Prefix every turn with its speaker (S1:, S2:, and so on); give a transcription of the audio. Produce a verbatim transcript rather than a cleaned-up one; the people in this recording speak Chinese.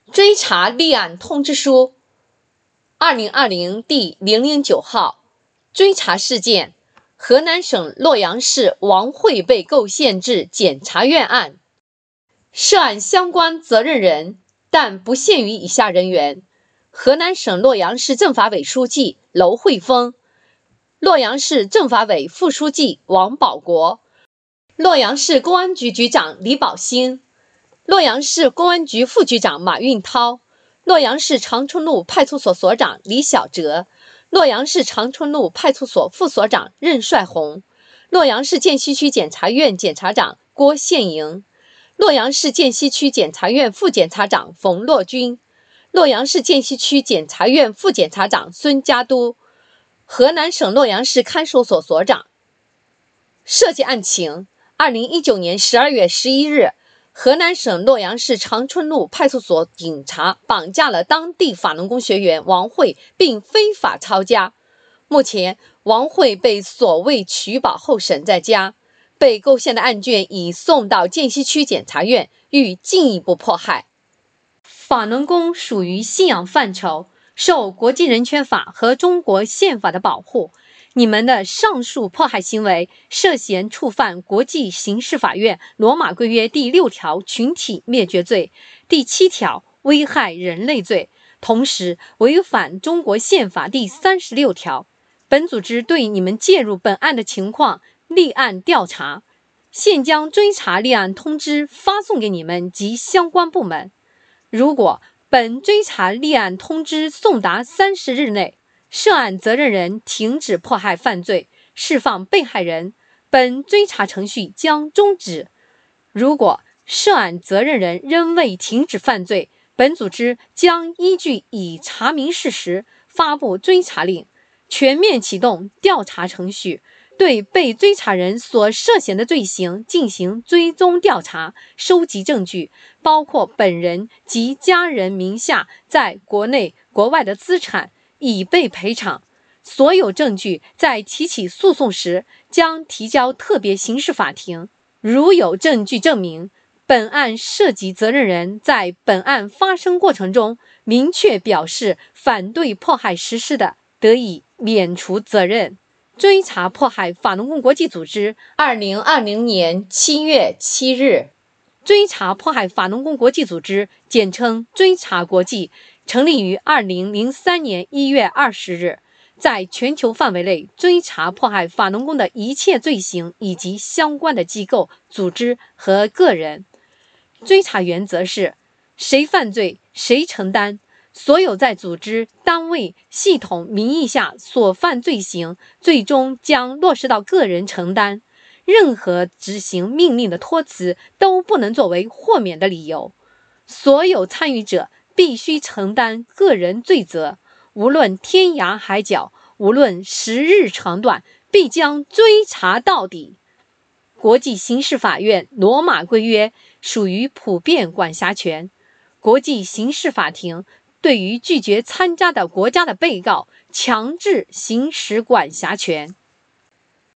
S1: 追查立案通知书二零二零第零零九号，追查事件：河南省洛阳市王慧被构限制检察院案。涉案相关责任人，但不限于以下人员：河南省洛阳市政法委书记娄慧峰，洛阳市政法委副书记王保国，洛阳市公安局局长李宝兴，洛阳市公安局副局长马运涛，洛阳市长春路派出所所长李小哲，洛阳市长春路派出所副所长任帅红，洛阳市涧西区检察院检察长郭宪营，洛阳市涧西区检察院副检察长冯洛军，洛阳市涧西区检察院副检察长孙家都，河南省洛阳市看守所所长。涉及案情：二零一九年十二月十一日，河南省洛阳市长春路派出所警察绑架了当地法轮功学员王慧，并非法抄家。目前，王慧被所谓取保候审在家，被构陷的案卷已送到涧西区检察院，予进一步迫害。法轮功属于信仰范畴，受国际人权法和中国宪法的保护。你们的上述迫害行为涉嫌触犯国际刑事法院罗马规约第六条群体灭绝罪、第七条危害人类罪，同时违反中国宪法第三十六条。本组织对你们介入本案的情况立案调查，现将追查立案通知发送给你们及相关部门。如果本追查立案通知送达三十日内，涉案责任人停止迫害犯罪，释放被害人，本追查程序将终止。如果涉案责任人仍未停止犯罪，本组织将依据已查明事实，发布追查令，全面启动调查程序，对被追查人所涉嫌的罪行进行追踪调查，收集证据，包括本人及家人名下在国内国外的资产，已被赔偿。所有证据在提起诉讼时将提交特别刑事法庭。如有证据证明本案涉及责任人在本案发生过程中明确表示反对迫害实施的，得以免除责任。追查迫害法轮功国际组织，二零二零年七月七日。追查迫害法轮功国际组织，简称追查国际，成立于二零零三年一月二十日，在全球范围内追查迫害法轮功的一切罪行以及相关的机构、组织和个人。追查原则是：谁犯罪谁承担，所有在组织、单位、系统名义下所犯罪行，最终将落实到个人承担。任何执行命令的托辞都不能作为豁免的理由。所有参与者必须承担个人罪责，无论天涯海角，无论时日长短，必将追查到底。国际刑事法院罗马规约属于普遍管辖权，国际刑事法庭对于拒绝参加的国家的被告强制行使管辖权。